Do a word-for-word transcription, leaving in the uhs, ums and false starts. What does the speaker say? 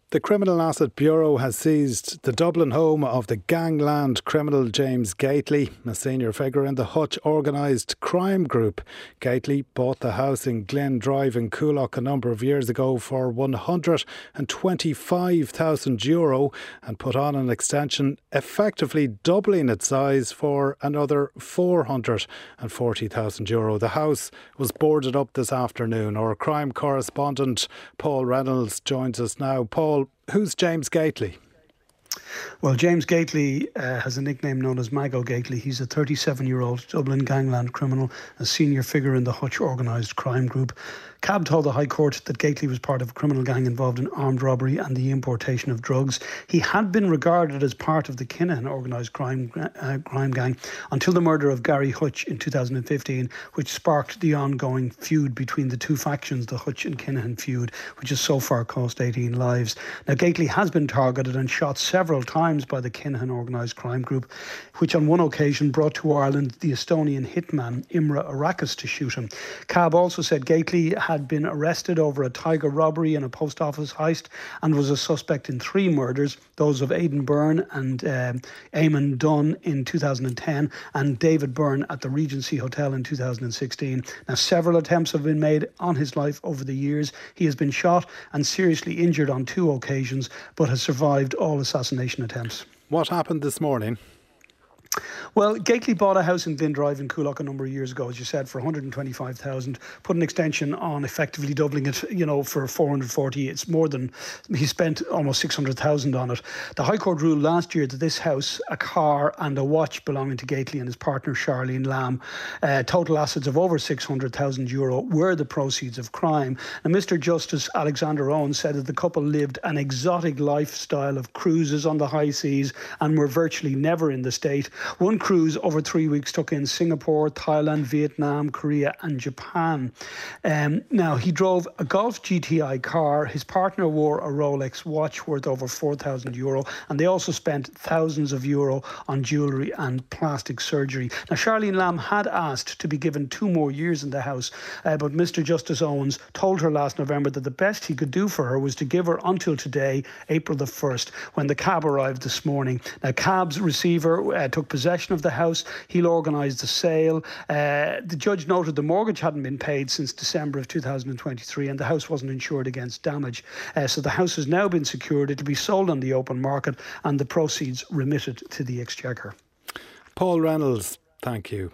The Criminal Asset Bureau has seized the Dublin home of the gangland criminal James Gately, a senior figure in the Hutch organised crime group. Gately bought the house in Glen Drive in Coolock a number of years ago for one hundred twenty-five thousand euro and put on an extension effectively doubling its size for another four hundred forty thousand euro. The house was boarded up this afternoon. Our crime correspondent Paul Reynolds joins us now. Paul, who's James Gately? Well, James Gately uh, has a nickname known as Mago Gately. He's a thirty-seven-year-old Dublin gangland criminal, a senior figure in the Hutch organised crime group. C A B told the High Court that Gately was part of a criminal gang involved in armed robbery and the importation of drugs. He had been regarded as part of the Kinahan organised crime uh, crime gang until the murder of Gary Hutch in two thousand fifteen, which sparked the ongoing feud between the two factions, the Hutch and Kinahan feud, which has so far cost eighteen lives. Now, Gately has been targeted and shot several times by the Kinahan organised crime group, which on one occasion brought to Ireland the Estonian hitman Imre Arakas to shoot him. C A B also said Gately had been arrested over a Tiger robbery and a post office heist and was a suspect in three murders, those of Aidan Byrne and um, Eamon Dunn in two thousand ten and David Byrne at the Regency Hotel in two thousand sixteen. Now, several attempts have been made on his life over the years. He has been shot and seriously injured on two occasions, but has survived all assassination attempts. What happened this morning? Well, Gately bought a house in Glen Drive in Coolock a number of years ago, as you said, for one hundred twenty-five thousand, put an extension on, effectively doubling it, you know, for four hundred forty. It's more than, he spent almost six hundred thousand on it. The High Court ruled last year that this house, a car and a watch belonging to Gately and his partner Charlene Lamb, uh, total assets of over six hundred thousand euro, were the proceeds of crime. And Mister Justice Alexander Owen said that the couple lived an exotic lifestyle of cruises on the high seas and were virtually never in the state. One cruise over three weeks took in Singapore, Thailand, Vietnam, Korea and Japan. Um, now, he drove a Golf G T I car. His partner wore a Rolex watch worth over four thousand euro, and they also spent thousands of euro on jewellery and plastic surgery. Now, Charlene Lamb had asked to be given two more years in the house, uh, but Mister Justice Owens told her last November that the best he could do for her was to give her until today, April the first, when the C A B arrived this morning. Now, C A B's receiver uh, took possession of the house. He'll organise the sale. Uh, the judge noted the mortgage hadn't been paid since December of two thousand twenty-three and the house wasn't insured against damage. Uh, so the house has now been secured. It'll be sold on the open market and the proceeds remitted to the Exchequer. Paul Reynolds, thank you.